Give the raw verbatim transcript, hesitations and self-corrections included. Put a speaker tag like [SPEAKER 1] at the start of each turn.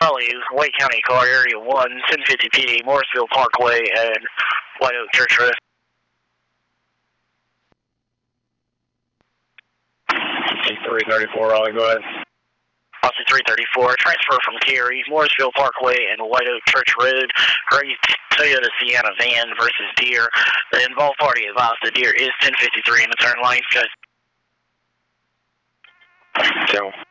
[SPEAKER 1] Raleigh, Wake County Car Area one, ten fifty P D, Morrisville Parkway, and White Oak Church Road.
[SPEAKER 2] three thirty-four, Raleigh, go ahead.
[SPEAKER 1] Austin three thirty-four, transfer from Cary, Morrisville Parkway, and White Oak Church Road. Hurry Toyota Sienna van versus Deer. The involved party advised the Deer is ten fifty-three in the turn lane. Good.
[SPEAKER 2] Ciao.